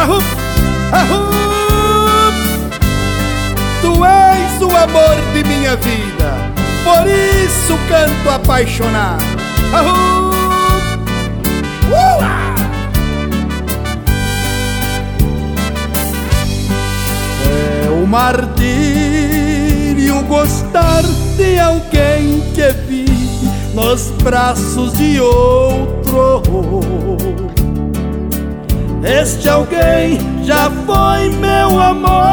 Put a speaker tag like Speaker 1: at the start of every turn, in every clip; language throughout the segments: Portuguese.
Speaker 1: Arru, arru. Tu és o amor de minha vida, por isso canto apaixonado. Arru. É o martírio gostar de alguém que vive nos braços de outro. Este alguém já foi meu amor.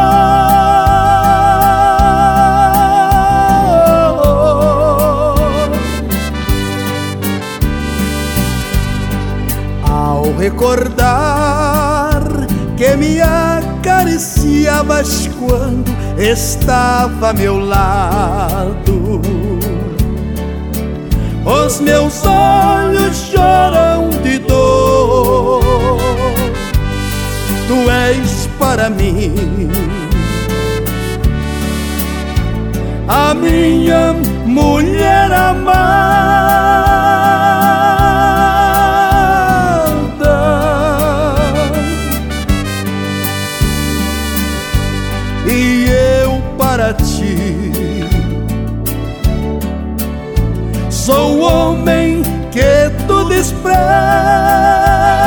Speaker 1: Ao recordar que me acariciavas quando estava a meu lado, os meus olhos choram de dor. Tu és para mim a minha mulher amada, e eu para ti sou o homem que tu desprezas.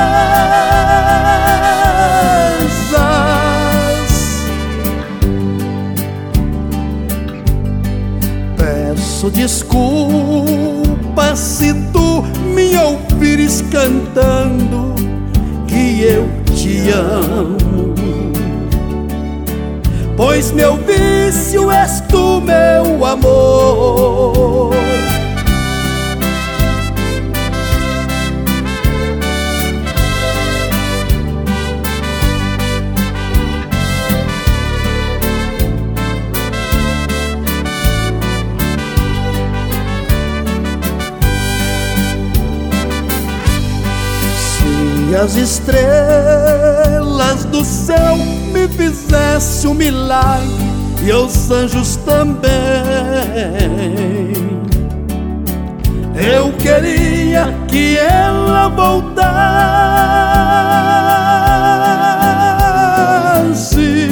Speaker 1: Peço desculpa se tu me ouvires cantando que eu te amo, pois meu vício és tu, meu amor. Se as estrelas do céu me fizesse um milagre e os anjos também, eu queria que ela voltasse.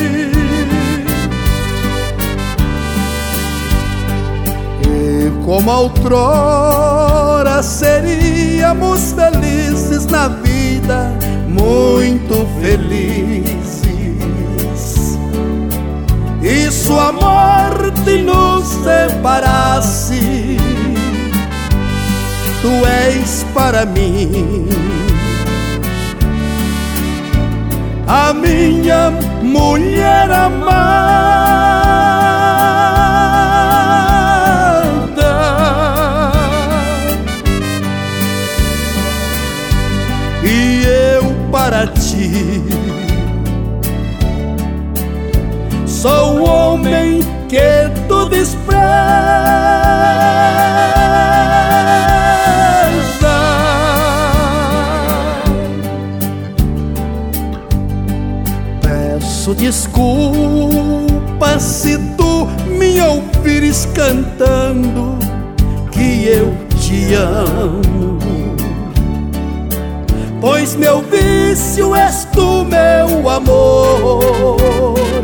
Speaker 1: E como outrora seríamos felizes na vida, muito felizes, e sua morte nos separasse. Tu és para mim a minha mulher amada, e eu para ti sou o homem que tu desprezas. Peço desculpa se tu me ouvires cantando que eu te amo, pois meu vício és tu, meu amor.